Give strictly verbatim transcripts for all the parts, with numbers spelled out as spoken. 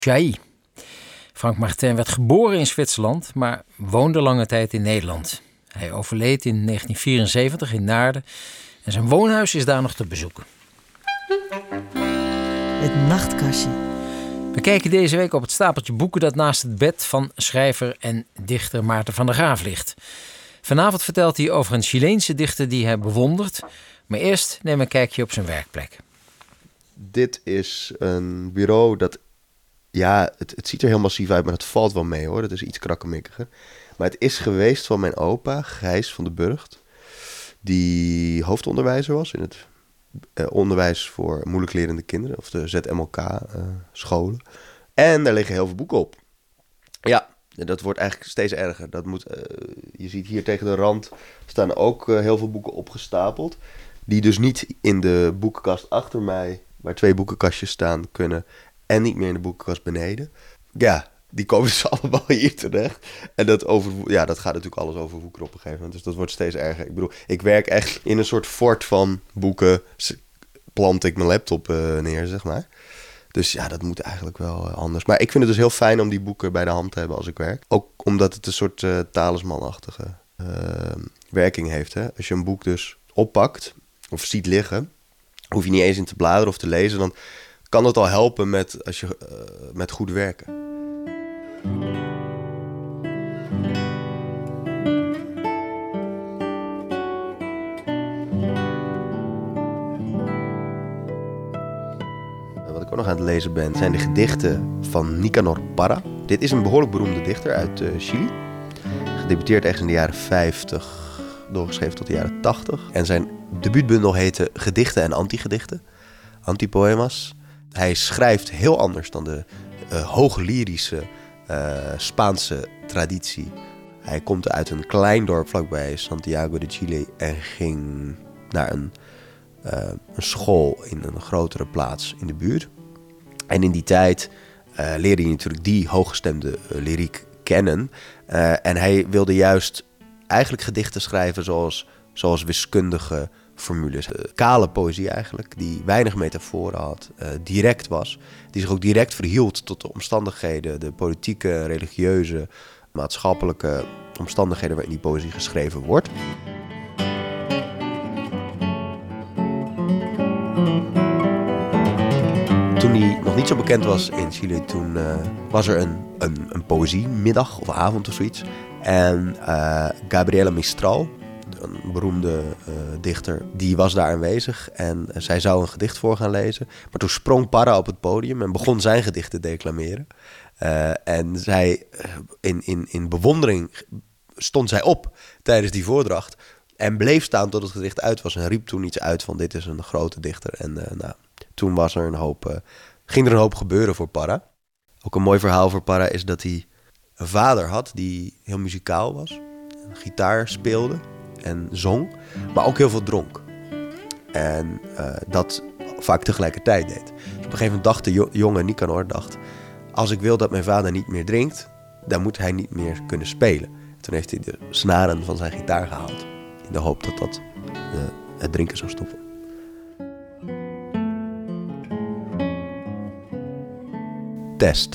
Chailly. Frank Martin werd geboren in Zwitserland, maar woonde lange tijd in Nederland. Hij overleed in negentien vierenzeventig in Naarden en zijn woonhuis is daar nog te bezoeken. Het nachtkastje. We kijken deze week op het stapeltje boeken dat naast het bed van schrijver en dichter Maarten van der Graaf ligt. Vanavond vertelt hij over een Chileense dichter die hij bewondert, maar eerst neem een kijkje op zijn werkplek. Dit is een bureau dat, ja, het, het ziet er heel massief uit, maar het valt wel mee hoor. Het is iets krakkemikkiger. Maar het is geweest van mijn opa, Gijs van de Burgt, die hoofdonderwijzer was in het uh, onderwijs voor moeilijk lerende kinderen, of de Z M L K-scholen. Uh, en daar liggen heel veel boeken op. Ja, dat wordt eigenlijk steeds erger. Dat moet, uh, je ziet hier tegen de rand staan ook uh, heel veel boeken opgestapeld, die dus niet in de boekenkast achter mij, waar twee boekenkastjes staan, kunnen en niet meer in de boekenkast beneden. Ja, die komen dus allemaal hier terecht. En dat, over, ja, dat gaat natuurlijk alles over woekeren op een gegeven moment. Dus dat wordt steeds erger. Ik bedoel, ik werk echt in een soort fort van boeken. Plant ik mijn laptop uh, neer, zeg maar. Dus ja, dat moet eigenlijk wel uh, anders. Maar ik vind het dus heel fijn om die boeken bij de hand te hebben als ik werk. Ook omdat het een soort uh, talismanachtige uh, werking heeft. Hè? Als je een boek dus oppakt of ziet liggen, hoef je niet eens in te bladeren of te lezen. Dan kan het al helpen met, als je, uh, met goed werken. Wat ik ook nog aan het lezen ben, zijn de gedichten van Nicanor Parra. Dit is een behoorlijk beroemde dichter uit uh, Chili. Gedebuteerd ergens in de jaren vijftig, doorgeschreven tot de jaren tachtig. En zijn debuutbundel heette Gedichten en Antigedichten, Antipoemas. Hij schrijft heel anders dan de uh, hooglyrische uh, Spaanse traditie. Hij komt uit een klein dorp vlakbij Santiago de Chile en ging naar een, uh, een school in een grotere plaats in de buurt. En in die tijd uh, leerde hij natuurlijk die hooggestemde uh, lyriek kennen. Uh, en hij wilde juist eigenlijk gedichten schrijven zoals, zoals wiskundige formules. Uh, kale poëzie eigenlijk, die weinig metaforen had, uh, direct was. Die zich ook direct verhield tot de omstandigheden, de politieke, religieuze, maatschappelijke omstandigheden waarin die poëzie geschreven wordt. Toen hij nog niet zo bekend was in Chile, toen uh, was er een, een, een poëziemiddag of avond of zoiets. En uh, Gabriela Mistral, een beroemde uh, dichter, die was daar aanwezig en uh, zij zou een gedicht voor gaan lezen. Maar toen sprong Parra op het podium en begon zijn gedicht te declameren. Uh, en zij, uh, in, in, in bewondering stond zij op tijdens die voordracht en bleef staan tot het gedicht uit was en riep toen iets uit van dit is een grote dichter. En uh, nou, toen was er een hoop, uh, ging er een hoop gebeuren voor Parra. Ook een mooi verhaal voor Parra is dat hij een vader had die heel muzikaal was, gitaar speelde en zong, maar ook heel veel dronk. En uh, dat vaak tegelijkertijd deed. Dus op een gegeven moment dacht de jo- jonge Nicanor, dacht, als ik wil dat mijn vader niet meer drinkt, dan moet hij niet meer kunnen spelen. Toen heeft hij de snaren van zijn gitaar gehaald, in de hoop dat dat uh, het drinken zou stoppen. Test.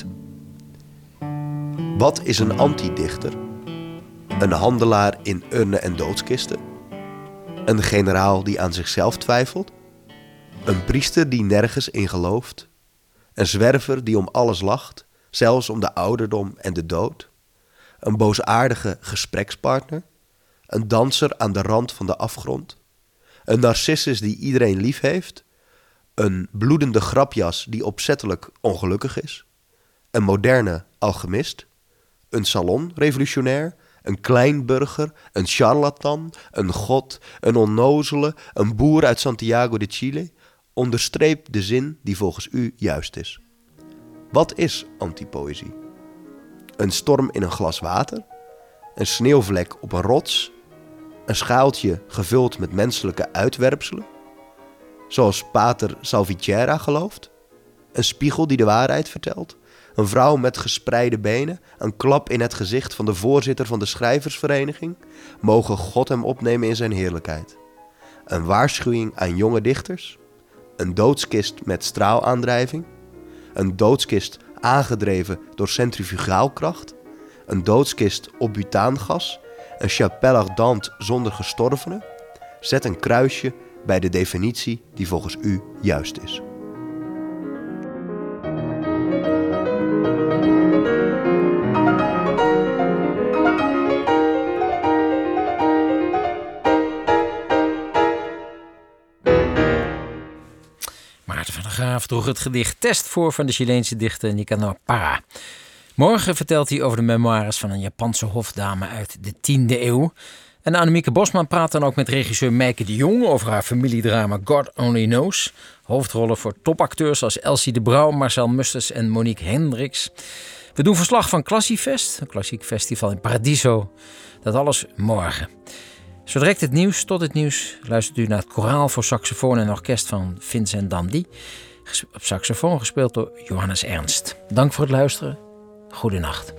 Wat is een antidichter? Een handelaar in urnen en doodskisten? Een generaal die aan zichzelf twijfelt? Een priester die nergens in gelooft? Een zwerver die om alles lacht, zelfs om de ouderdom en de dood? Een boosaardige gesprekspartner? Een danser aan de rand van de afgrond? Een narcissus die iedereen lief heeft? Een bloedende grapjas die opzettelijk ongelukkig is? Een moderne alchemist? Een salonrevolutionair? Een kleinburger, een charlatan, een god, een onnozele, een boer uit Santiago de Chile? Onderstreep de zin die volgens u juist is. Wat is antipoëzie? Een storm in een glas water? Een sneeuwvlek op een rots? Een schaaltje gevuld met menselijke uitwerpselen? Zoals pater Salvicera gelooft? Een spiegel die de waarheid vertelt? Een vrouw met gespreide benen, een klap in het gezicht van de voorzitter van de schrijversvereniging? Mogen God hem opnemen in zijn heerlijkheid. Een waarschuwing aan jonge dichters? Een doodskist met straalaandrijving? Een doodskist aangedreven door centrifugaalkracht, een doodskist op butaangas, een chapelle ardente zonder gestorvenen, zet een kruisje bij de definitie die volgens u juist is. Maarten van der Graaf droeg het gedicht Test voor van de Chileense dichter Nicanor Parra. Morgen vertelt hij over de memoires van een Japanse hofdame uit de tiende eeuw. En Annemieke Bosman praat dan ook met regisseur Meike de Jong over haar familiedrama God Only Knows. Hoofdrollen voor topacteurs als Elsie de Brouw, Marcel Musters en Monique Hendricks. We doen verslag van Klassiefest, een klassiek festival in Paradiso. Dat alles morgen. Zo direct het nieuws. Tot het nieuws luistert u naar het koraal voor saxofoon en orkest van Vincent Dandy. Op saxofoon gespeeld door Johannes Ernst. Dank voor het luisteren. Goedenacht.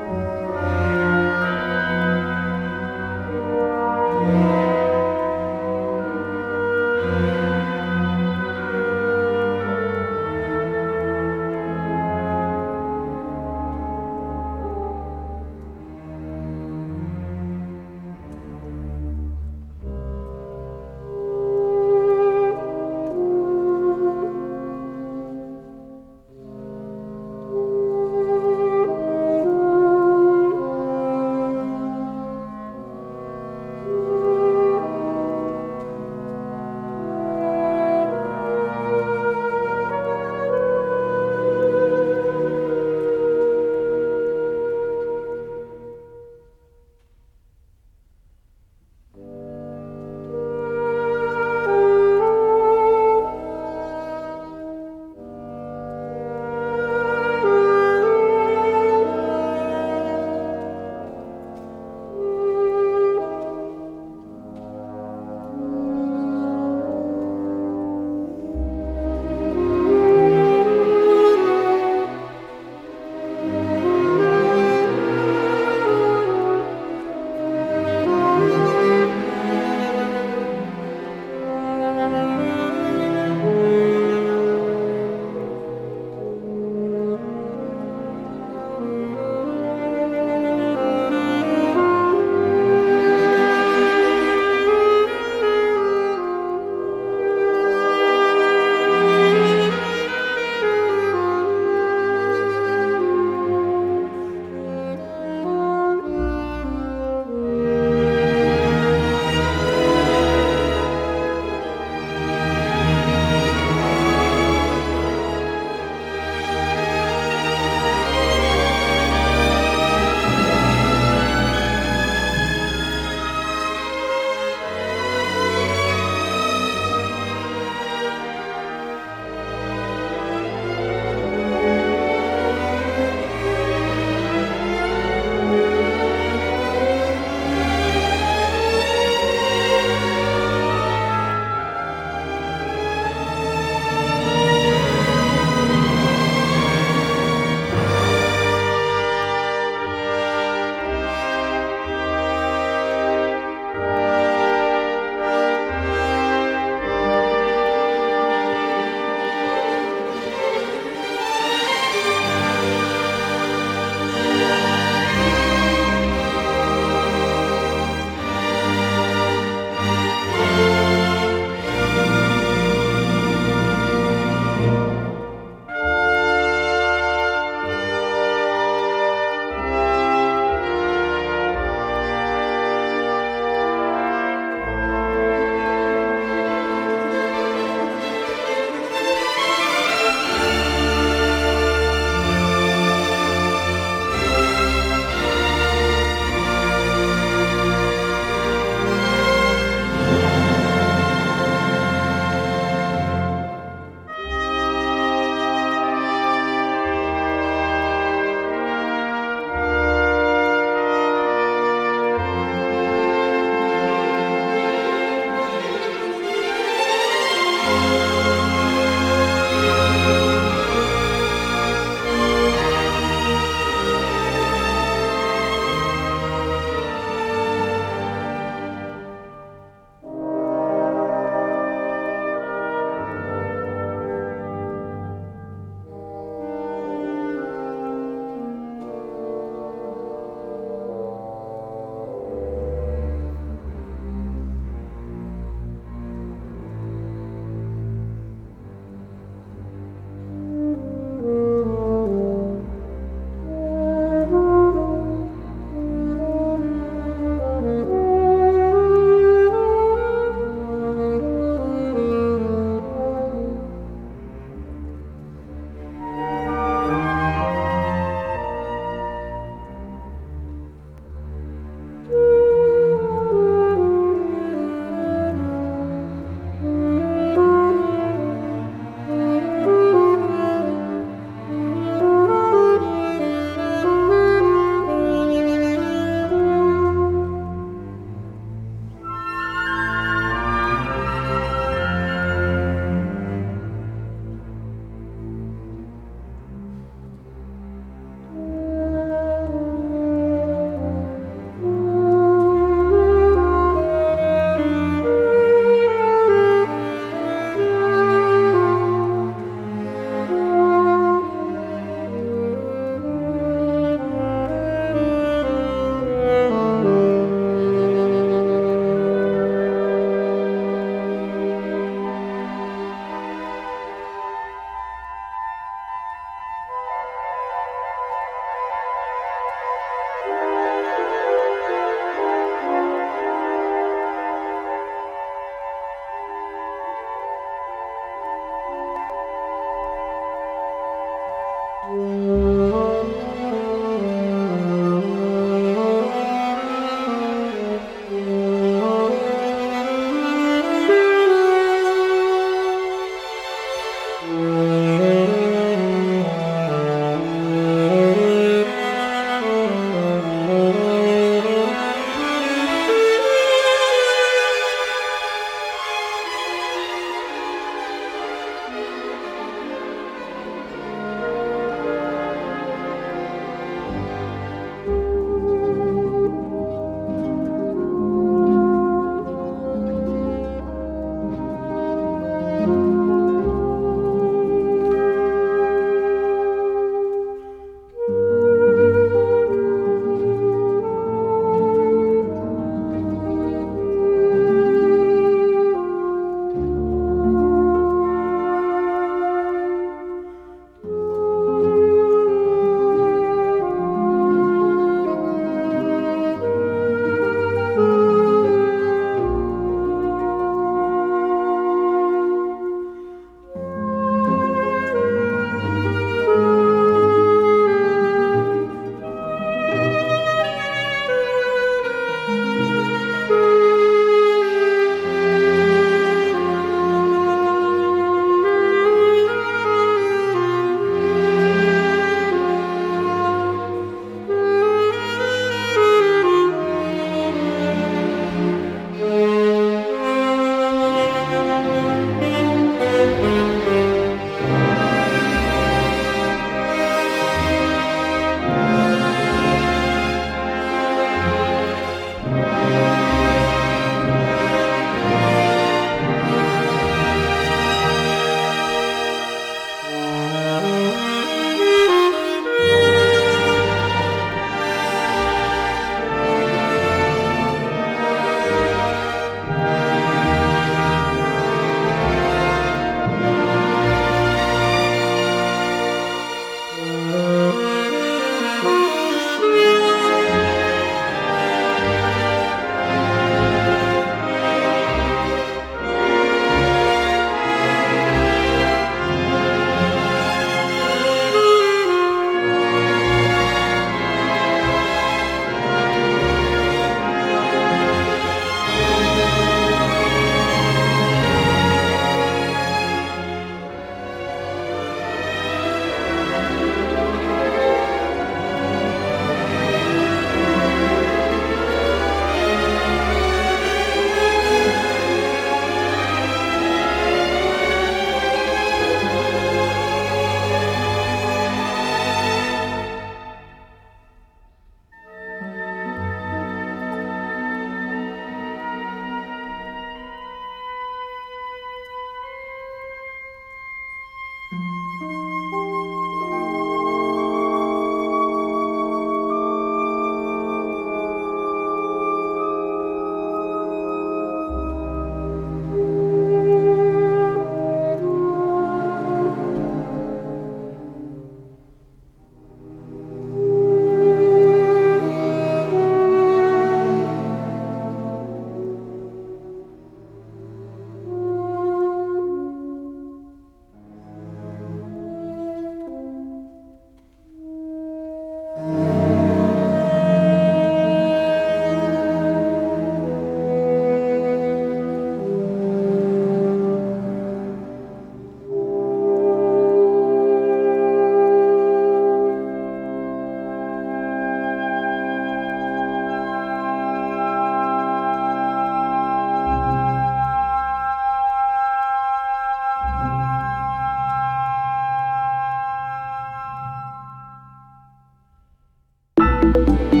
Doei!